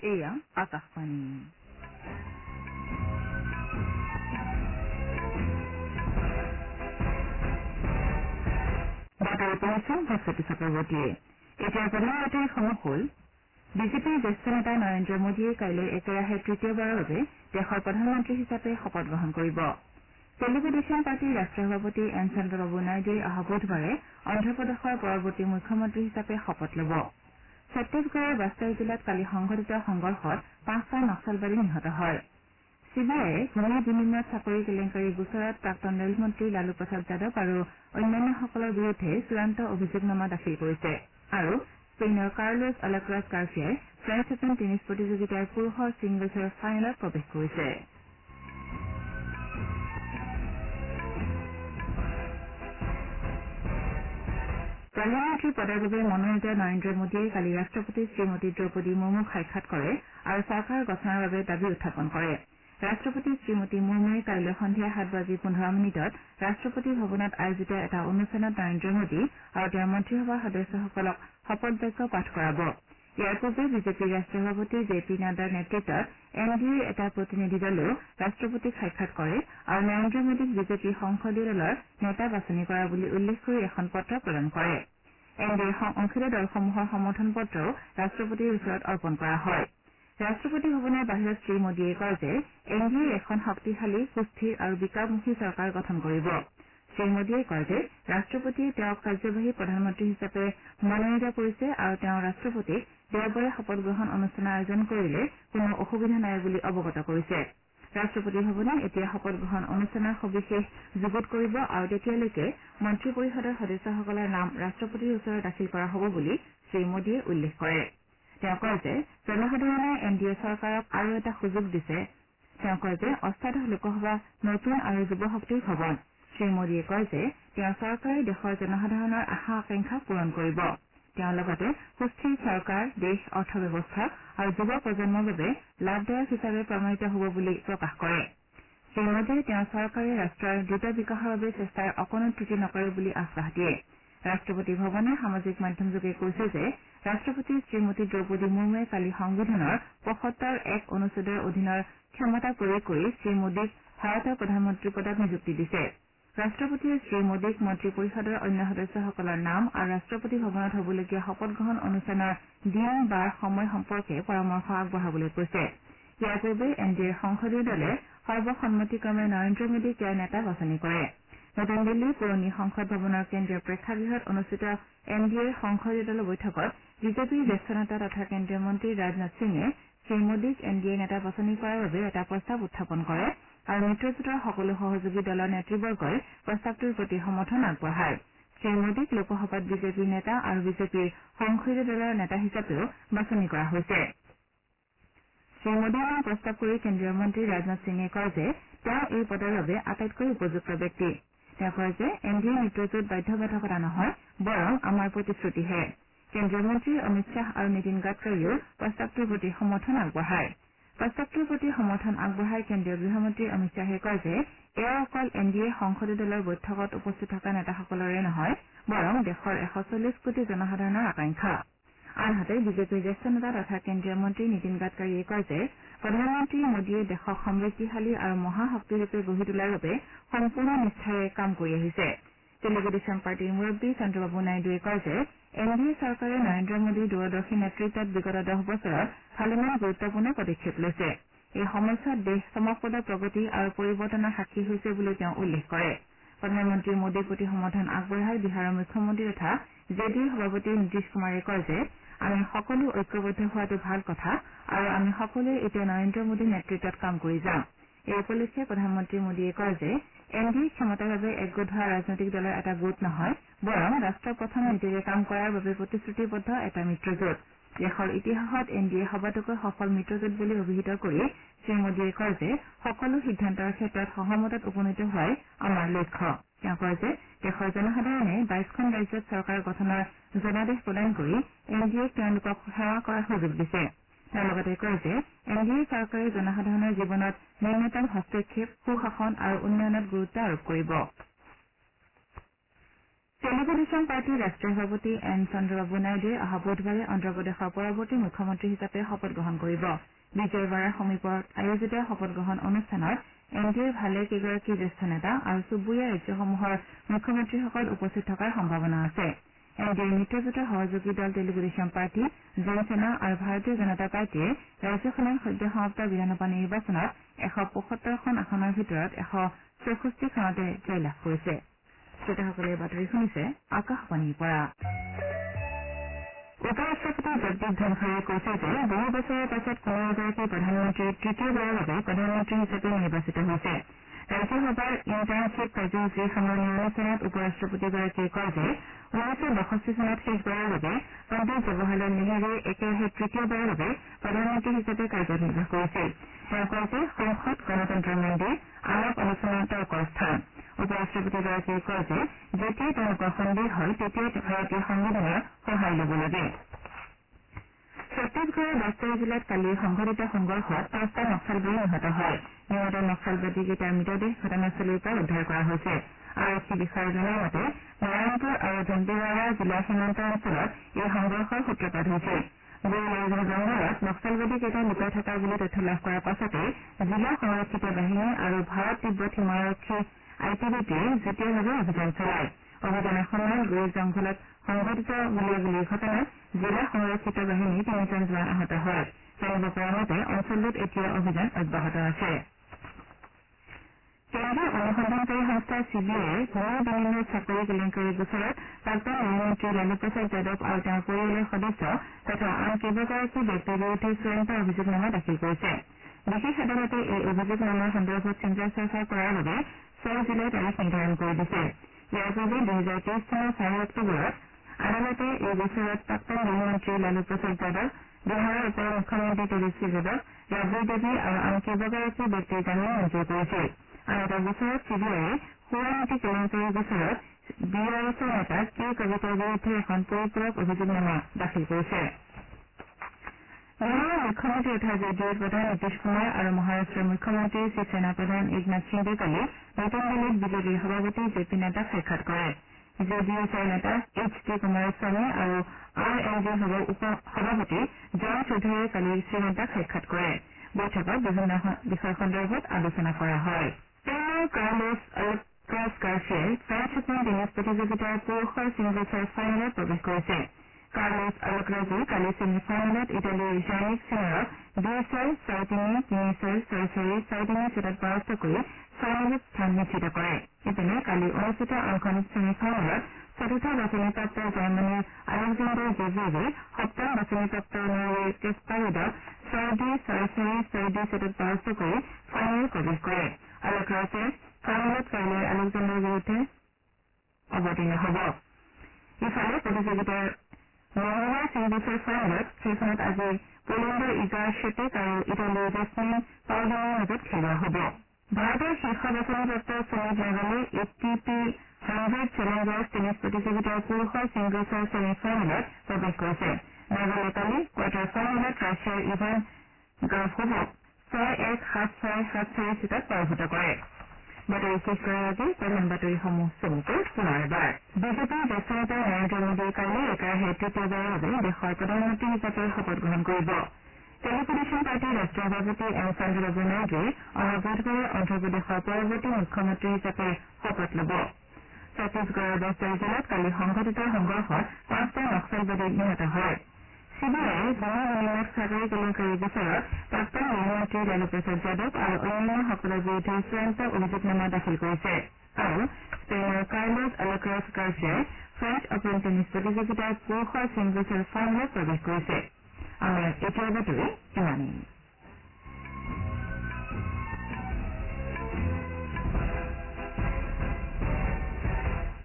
এয়া আকাশবাণী বাতৰি পঢ়িছে ভাস্বতী চক্ৰৱৰ্তীয়ে এতিয়া প্ৰধান বাতৰিসমূহ হ'ল বিজেপিৰ জ্যেষ্ঠ নেতা নৰেন্দ্ৰ মোদীয়ে কাইলৈ একেৰাহে তৃতীয়বাৰৰ বাবে দেশৰ প্ৰধানমন্ত্ৰী হিচাপে শপত গ্ৰহণ কৰিব তেলেগু দেশম পাৰ্টীৰ ৰাষ্ট্ৰীয় সভাপতি এন চন্দ্ৰবাবু নাইডুৱে অহা বুধবাৰে অন্ধ্ৰপ্ৰদেশৰ পৰৱৰ্তী মুখ্যমন্ত্ৰী হিচাপে শপত ল'ব ছত্তীশগড়ৰ বাষ্টাৰ জিলাত কালি সংঘটিত সংঘৰ্ষত 5টা নক্সালবাদী নিহত হয় চিবিআইয়ে ভূমি বিনিময়ত চাকৰি কেলেংকাৰী গোচৰত প্ৰাক্তন ৰেলমন্ত্ৰী লালু প্ৰসাদ যাদৱ আৰু অন্যান্যসকলৰ বিৰুদ্ধে চূড়ান্ত অভিযোগনামা দাখিল কৰিছে আৰু স্পেইনৰ কাৰ্লোছ আলক্ৰাজ গাৰ্চিয়াই ফ্ৰেঞ্চ অপেন টেনিছ প্ৰতিযোগিতাৰ পুৰুষৰ ছিংগলছৰ ফাইনেলত প্ৰৱেশ কৰিছে প্ৰধানমন্ত্ৰী পদৰ বাবে মনোনীত নৰেন্দ্ৰ মোদীয়ে কালি ৰাষ্ট্ৰপতি শ্ৰীমতী দ্ৰৌপদী মুৰ্মুক সাক্ষাৎ কৰে আৰু চৰকাৰ গঠনৰ বাবে দাবী উত্থাপন কৰে ৰাষ্ট্ৰপতি শ্ৰীমতী মুৰ্মুৱে কাইলৈ সন্ধিয়া 7:15 ৰাষ্ট্ৰপতি ভৱনত আয়োজিত এটা অনুষ্ঠানত নৰেন্দ্ৰ মোদী আৰু তেওঁৰ মন্ত্ৰীসভাৰ সদস্যসকলক শপত বাক্য পাঠ কৰাব ইয়াৰ পূৰ্বে বিজেপিৰ ৰাষ্ট্ৰীয় সভাপতি জে পি নাড্ডাৰ নেতৃত্বত এন ডি এৰ এটা প্ৰতিনিধি দলেও ৰাষ্ট্ৰপতিক সাক্ষাৎ কৰে আৰু নৰেন্দ্ৰ মোদীক বিজেপিৰ সংসদীয় দলৰ নেতা বাছনি কৰা বুলি উল্লেখ কৰি এখন পত্ৰ প্ৰদান কৰে এন ডি এৰ অংশীদাৰ দলসমূহৰ সমৰ্থন পত্ৰও ৰাষ্ট্ৰপতিৰ ওচৰত অৰ্পণ কৰা হয় ৰাষ্ট্ৰপতি ভৱনৰ বাহিৰত শ্ৰীমোদীয়ে কয় যে এন ডি এ এখন শক্তিশালী সুস্থিৰ আৰু বিকাশমুখী চৰকাৰ গঠন কৰিব শ্ৰীমোদীয়ে কয় যে ৰাষ্ট্ৰপতিয়ে তেওঁক কাৰ্যবাহী প্ৰধানমন্ত্ৰী হিচাপে মনোনীত কৰিছে আৰু তেওঁ ৰাষ্ট্ৰপতিক দেওবাৰে শপত গ্ৰহণ অনুষ্ঠানৰ আয়োজন কৰিলে কোনো অসুবিধা নাই বুলি অৱগত কৰিছে ৰাষ্ট্ৰপতি ভৱনে এতিয়া শপত গ্ৰহণ অনুষ্ঠানৰ সবিশেষ যুগুত কৰিব আৰু তেতিয়ালৈকে মন্ত্ৰী পৰিষদৰ সদস্যসকলৰ নাম ৰাষ্ট্ৰপতিৰ ওচৰত দাখিল কৰা হ'ব বুলি শ্ৰীমোদীয়ে উল্লেখ কৰে তেওঁ কয় যে জনসাধাৰণে এন ডি এ চৰকাৰক আৰু এটা সুযোগ দিছে তেওঁ কয় যে অষ্টাদশ লোকসভা নতুন আৰু যুৱ শক্তিৰ ভৱন শ্ৰীমোদীয়ে কয় যে তেওঁৰ চৰকাৰে দেশৰ জনসাধাৰণৰ আশা আকাংক্ষা পূৰণ কৰিব তেওঁ লগতে সুস্থিৰ চৰকাৰ দেশ অৰ্থব্যৱস্থা আৰু যুৱ প্ৰজন্মৰ বাবে লাভদায়ক হিচাপে প্ৰমাণিত হ'ব বুলি প্ৰকাশ কৰে শ্ৰীমোদীয়ে তেওঁৰ চৰকাৰে ৰাষ্ট্ৰৰ দ্ৰুত বিকাশৰ বাবে চেষ্টাৰ অকণো ত্ৰুটি নকৰে বুলি আশ্বাস দিয়ে ৰাষ্ট্ৰপতি ভৱনে সামাজিক মাধ্যমযোগে কৈছে যে ৰাষ্ট্ৰপতি শ্ৰীমতী দ্ৰৌপদী মুৰ্মুৱে কালি সংবিধানৰ ৭৫(১) অনুচ্ছেদৰ অধীনৰ ক্ষমতা প্ৰয়োগ কৰি শ্ৰীমোদীক ভাৰতৰ প্ৰধানমন্ত্ৰী পদত নিযুক্তি দিছে ৰাষ্ট্ৰপতিয়ে শ্ৰীমোদীক মন্ত্ৰী পৰিষদৰ অন্য সদস্যসকলৰ নাম আৰু ৰাষ্ট্ৰপতি ভৱনত হ'বলগীয়া শপত গ্ৰহণ অনুষ্ঠানৰ দিন বাৰ সময় সম্পৰ্কে পৰামৰ্শ আগবঢ়াবলৈ কৈছে ইয়াৰ পূৰ্বে এন ডি এৰ সংসদীয় দলে সৰ্বসন্মতিক্ৰমে নৰেন্দ্ৰ মোদীক ইয়াৰ নেতা বাছনি কৰে নতুন দিল্লীৰ পুৰণি সংসদ ভৱনৰ কেন্দ্ৰীয় প্ৰেক্ষাগৃহত অনুষ্ঠিত এন ডি এৰ সংসদীয় দলৰ বৈঠকত বিজেপিৰ জ্যেষ্ঠ নেতা তথা কেন্দ্ৰীয় মন্ত্ৰী ৰাজনাথ সিঙে শ্ৰীমোদীক এন ডি এৰ নেতা বাছনি কৰাৰ বাবে এটা প্ৰস্তাৱ উত্থাপন কৰে আৰু মিত্ৰজোঁটৰ সকলো সহযোগী দলৰ নেতৃবৰ্গই প্ৰস্তাৱটোৰ প্ৰতি সমৰ্থন আগবঢ়ায় শ্ৰীমোদীক লোকসভাত বিজেপিৰ নেতা আৰু বিজেপিৰ সংসদীয় দলৰ নেতা হিচাপেও বাছনি কৰা হৈছে শ্ৰীমোদীৰ নাম প্ৰস্তাৱ কৰি কেন্দ্ৰীয় মন্ত্ৰী ৰাজনাথ সিঙে কয় যে তেওঁ এই পদৰ বাবে আটাইতকৈ উপযুক্ত ব্যক্তি তেওঁ কয় যে এন ডি এ মিত্ৰজোঁট বাধ্যবাধকতা নহয় বৰং আমাৰ প্ৰতিশ্ৰুতিহে কেন্দ্ৰীয় মন্ত্ৰী অমিত শ্বাহ আৰু নীতিন গাডকাৰীয়েও প্ৰস্তাৱটোৰ প্ৰতি সমৰ্থন আগবঢ়ায় প্ৰস্তাৱটোৰ প্ৰতি সমৰ্থন আগবঢ়াই কেন্দ্ৰীয় গৃহমন্ত্ৰী অমিত শ্বাহে কয় যে এয়া অকল এন ডি এ সংসদীয় দলৰ বৈঠকত উপস্থিত থকা নেতাসকলৰে নহয় বৰং দেশৰ 140 কোটি জনসাধাৰণৰ আকাংক্ষা আনহাতে বিজেপিৰ জ্যেষ্ঠ নেতা তথা কেন্দ্ৰীয় মন্ত্ৰী নীতিন গাডকাৰীয়ে কয় যে প্ৰধানমন্ত্ৰী মোদীয়ে দেশক সমৃদ্ধিশালী আৰু মহাশক্তিৰূপে গঢ়ি তোলাৰ বাবে সম্পূৰ্ণ নিষ্ঠাৰে কাম কৰি আহিছে তেলেগু দেশম পাৰ্টীৰ মুৰব্বী চন্দ্ৰবাবু নাইডুৱে কয় যে এন ডি এ চৰকাৰে নৰেন্দ্ৰ মোদীৰ দূৰদৰ্শী নেতৃত্বত বিগত 10 বছৰত ভালেমান গুৰুত্বপূৰ্ণ পদক্ষেপ লৈছে এই সময়ছোৱাত দেশ চমকপ্ৰদ প্ৰগতি আৰু পৰিৱৰ্তনৰ সাক্ষী হৈছে বুলি তেওঁ উল্লেখ কৰে প্ৰধানমন্ত্ৰী মোদীৰ প্ৰতি সমৰ্থন আগবঢ়াই বিহাৰৰ মুখ্যমন্ত্ৰী তথা জে ডি ইউৰ সভাপতি নীতিশ কুমাৰে কয় যে আমি সকলো ঐক্যবদ্ধ হোৱাটো ভাল কথা আৰু আমি সকলোৱে এতিয়া নৰেন্দ্ৰ মোদীৰ নেতৃত্বত কাম কৰি যাম এই উপলক্ষে প্ৰধানমন্ত্ৰী মোদীয়ে কয় যে এন ডি এ ক্ষমতাৰ বাবে একগোট হোৱা ৰাজনৈতিক দলৰ এটা গোট নহয় বৰং ৰাষ্ট্ৰ প্ৰথম নীতিৰে কাম কৰাৰ বাবে প্ৰতিশ্ৰুতিবদ্ধ এটা মিত্ৰজোঁট দেশৰ ইতিহাসত এন ডি এ সবাতোকৈ সফল মিত্ৰজোঁট বুলি অভিহিত কৰি শ্ৰীমোদীয়ে কয় যে সকলো সিদ্ধান্তৰ ক্ষেত্ৰত সহমতত উপনীত হোৱাই আমাৰ লক্ষ্য তেওঁ কয় যে দেশৰ জনসাধাৰণে 22খন ৰাজ্যত চৰকাৰ গঠনৰ জনাদেশ প্ৰদান কৰি এন ডি এক তেওঁলোকক সেৱা কৰাৰ সুযোগ দিছে তেওঁ লগতে কয় যে এন ডি এ চৰকাৰে জনসাধাৰণৰ জীৱনত ন্যূনতম হস্তক্ষেপ সুশাসন আৰু উন্নয়নত গুৰুত্ব আৰোপ কৰিব তেলেগু দেশম পাৰ্টীৰ ৰাষ্ট্ৰীয় সভাপতি এন চন্দ্ৰবাবু নাইডুৱে অহা বুধবাৰে অন্ধ্ৰপ্ৰদেশৰ পৰৱৰ্তী মুখ্যমন্ত্ৰী হিচাপে শপত গ্ৰহণ কৰিব বিজয়ৱাড়াৰ সমীপত আয়োজিত শপত গ্ৰহণ অনুষ্ঠানত এন ডি এৰ ভালে কেইগৰাকী জ্যেষ্ঠ নেতা আৰু চুবুৰীয়া ৰাজ্যসমূহৰ মুখ্যমন্ত্ৰীসকল উপস্থিত থকাৰ সম্ভাৱনা আছে এন ডি এৰ মিত্ৰজোঁটৰ সহযোগী দল তেলেগু দেশম পাৰ্টী জনসেনা আৰু ভাৰতীয় জনতা পাৰ্টীয়ে ৰাজ্যখনৰ সদ্য সমাপ্ত বিধানসভা নিৰ্বাচনত 175খন আসনৰ ভিতৰত 164খনতে জয়লাভ কৰিছে শ্ৰোতাসকলে বাতৰি শুনিছে আকাশবাণীৰ পৰা উপ ৰাষ্ট্ৰপতি জগদীপ ধনখড়ে কৈছে যে বহু বছৰৰ পাছত কোনো এগৰাকী প্ৰধানমন্ত্ৰী তৃতীয়বাৰৰ বাবে প্ৰধানমন্ত্ৰী হিচাপে নিৰ্বাচিত হৈছে ৰাজ্যসভাৰ ইণ্টাৰ্ণশ্বিপ কাৰ্যসূচীৰ সামৰণি অনুষ্ঠানত উপ ৰাষ্ট্ৰপতিগৰাকীয়ে কয় যে 1962 চনত শেষবাৰৰ বাবে পণ্ডিত জৱাহৰলাল নেহৰুৱে একেৰাহে তৃতীয়বাৰৰ বাবে প্ৰধানমন্ত্ৰী হিচাপে কাৰ্যনিৰ্বাহ কৰিছিল তেওঁ কয় যে সংসদ গণতন্ত্ৰৰ মন্দিৰ আলাপ আলোচনা তৰ্কৰ স্থান উপ ৰাষ্ট্ৰপতিগৰাকীয়ে কয় যে যেতিয়াই তেওঁলোকৰ সন্দেহ হয় তেতিয়াই ভাৰতীয় সংবিধানৰ সহায় ল'ব লাগে ছত্তীশগড়ৰ বাস্তৰ জিলাত কালি সংঘটিত সংঘৰ্ষত 5টা নক্সালবাদী নিহত হয় নিহত নক্সালবাদীকেইটাৰ মৃতদেহ ঘটনাস্থলীৰ পৰা উদ্ধাৰ কৰা হৈছে আৰক্ষী বিষয়াই জনোৱা মতে নাৰায়ণপুৰ আৰু দন্তেৱাড়া জিলাৰ সীমান্ত অঞ্চলত এই সংঘৰ্ষৰ সূত্ৰপাত হৈছিল গুৰুলাইগঞ্জ জংঘলত নক্সালবাদীকেইটা লুকাই থকা বুলি তথ্য লাভ কৰাৰ পাছতে জিলা সংৰক্ষিত বাহিনী আৰু ভাৰত তিব্বত সীমাৰক্ষী আইটিবিটিয়ে যুটীয়াভাৱে অভিযান চলায় অভিযানৰ সময়ত গুৰু জংঘলত সংঘটিত গুলীয়াগুলীৰ ঘটনাত জিলা সংৰক্ষিত বাহিনীৰ 3জন জোৱান আহত হয় জানিব পৰা মতে অঞ্চলটোত এতিয়া অভিযান অব্যাহত আছে কেন্দ্ৰীয় অনুসন্ধানকাৰী সংস্থা চিবিআইয়ে ভূমি বিনিময় চাকৰি কেলেংকাৰীৰ গোচৰত প্ৰাক্তন গৃহমন্ত্ৰী লালু প্ৰসাদ যাদৱ আৰু তেওঁৰ পৰিয়ালৰ সদস্য তথা আন কেইবাগৰাকী ব্যক্তিৰ বিৰুদ্ধে চূড়ান্ত অভিযোগনামা দাখিল কৰিছে বিশেষ আদালতে এই অভিযোগনামাৰ সন্দৰ্ভত চিন্তা চৰ্চা কৰাৰ বাবে 6 জুলাই তাৰিখ নিৰ্ধাৰণ কৰি দিছে ইয়াৰ পূৰ্বে 2023 চনৰ 4 অক্টোবৰত আদালতে এই গোচৰত প্ৰাক্তন গৃহমন্ত্ৰী লালু প্ৰসাদ যাদৱ বিহাৰৰ উপ মুখ্যমন্ত্ৰী তেজস্বী যাদৱ ৰাবড়ী দেৱী আৰু আন কেইবাগৰাকী ব্যক্তিৰ জামিন মঞ্জুৰ কৰিছিল আন এটা গোচৰত চিবিআইয়ে সুৰানীতি কেলেংকাৰীৰ গোচৰত BRSৰ নেতা কে কবিতাৰ বিৰুদ্ধে এখন পৰিপূৰক অভিযোগনামা দাখিল কৰিছে বিহাৰৰ মুখ্যমন্ত্ৰী তথা জেডিইউৰ প্ৰধান নীতিশ কুমাৰ আৰু মহাৰাষ্ট্ৰৰ মুখ্যমন্ত্ৰী শিৱসেনা প্ৰধান একনাথ সিন্দে কালি নতুন দিল্লীত বিজেপিৰ সভাপতি জে পি নাড্ডাক সাক্ষাৎ কৰে জেডিইউৰ নেতা HT কুমাৰস্বামী আৰু RLDৰ সভাপতি জয় চৌধুৰীয়ে কালি শ্ৰীনাড্ডাক সাক্ষাৎ কৰে বৈঠকত বিভিন্ন বিষয় সন্দৰ্ভত আলোচনা কৰা হয় স্পেইনৰ কাৰ্লোছ আলকাৰাজ গাৰ্চিয়াই ফ্ৰেঞ্চ অপেন টেনিছ প্ৰতিযোগিতাৰ পুৰুষৰ ছিংগলছৰ ফাইনেলত প্ৰৱেশ কৰিছে কাৰ্লোছ আলকাৰাজে কালি ছেমি ফাইনেলত ইটালীৰ জানিক চিনাৰক 2-6, 6-3, 3-6, 6-4, 6-3 ছেটত পৰাস্ত কৰি ফাইনেলত স্থান নিশ্চিত কৰে ইপিনে কালি অনুষ্ঠিত আনখন ছেমি ফাইনেলত চতুৰ্থ বাছনিপ্ৰাপ্ত জাৰ্মানীৰ আলেকজেণ্ডাৰ জেভৰেভে সপ্তম বাছনিপ্ৰাপ্ত নৰৱেৰ কেস্পাৰ ৰুডক 6-2, 6-4, 6-2 ছেটত পৰাস্ত কৰি ফাইনেল প্ৰৱেশ কৰে আলকাৰাজে ফাইনেলত কাইলৈ আলেকজেণ্ডাৰৰ বিৰুদ্ধে অৱতীৰ্ণ হ'ব ইফালে প্ৰতিযোগিতাৰ মহিলাৰ ছিংগলছৰ ফাইনেলত সেইখনত আজি পোলেণ্ডৰ ইগা শ্বেটেক আৰু ইটালীৰ জেছমিন পাউলিনিৰ মাজত খেলোৱা হ'ব ভাৰতৰ শীৰ্ষ বাছনিপ্ৰাপ্ত সুমিত নাগালে ATP 100 চেলেঞ্জাৰ্ছ টেনিছ প্ৰতিযোগিতাৰ পুৰুষৰ ছিংগলছৰ ছেমি ফাইনেলত প্ৰৱেশ কৰিছে নাগালে কালি কোৱাৰ্টাৰ ফাইনেলত ৰাছিয়াৰ ইভান গাৰফোভক 6-1, 7-6, 7-4 ছেটত পৰাভূত কৰে বাতৰি শেষ কৰাৰ আগেয়ে প্ৰধান বাতৰিসমূহ চমুকৈ পুনৰ এবাৰ বিজেপিৰ জ্যেষ্ঠ নেতা নৰেন্দ্ৰ মোদীয়ে কাইলৈ একেৰাহে তৃতীয়বাৰৰ বাবে দেশৰ প্ৰধানমন্ত্ৰী হিচাপে শপত গ্ৰহণ কৰিব তেলেগু দেশম পাৰ্টীৰ ৰাষ্ট্ৰীয় সভাপতি এন চন্দ্ৰবাবু নাইডুৱে অহা বুধবাৰে অন্ধ্ৰপ্ৰদেশৰ পৰৱৰ্তী মুখ্যমন্ত্ৰী হিচাপে শপত ল'ব ছত্তীশগড়ৰ বাস্তৰ জিলাত কালি সংঘটিত সংঘৰ্ষত 5টা নক্সালবাদী নিহত হয় চিবিআইয়ে ভূমি বিনিময় চাকৰি কেলেংকাৰীৰ গোচৰত প্ৰাক্তন গৃহমন্ত্ৰী লালু প্ৰসাদ যাদৱ আৰু অন্যান্যসকলৰ বিৰুদ্ধে চূড়ান্ত অভিযোগনামা দাখিল কৰিছে আৰু স্পেইনৰ কাৰ্লোছ আলকাৰাজ গাৰ্চিয়াই ফ্ৰেঞ্চ অপেন টেনিছ প্ৰতিযোগিতাৰ পুৰুষৰ ছিংগলছৰ ফাইনেলত প্ৰৱেশ কৰিছে আমাৰ এতিয়া বাতৰি ইমানেই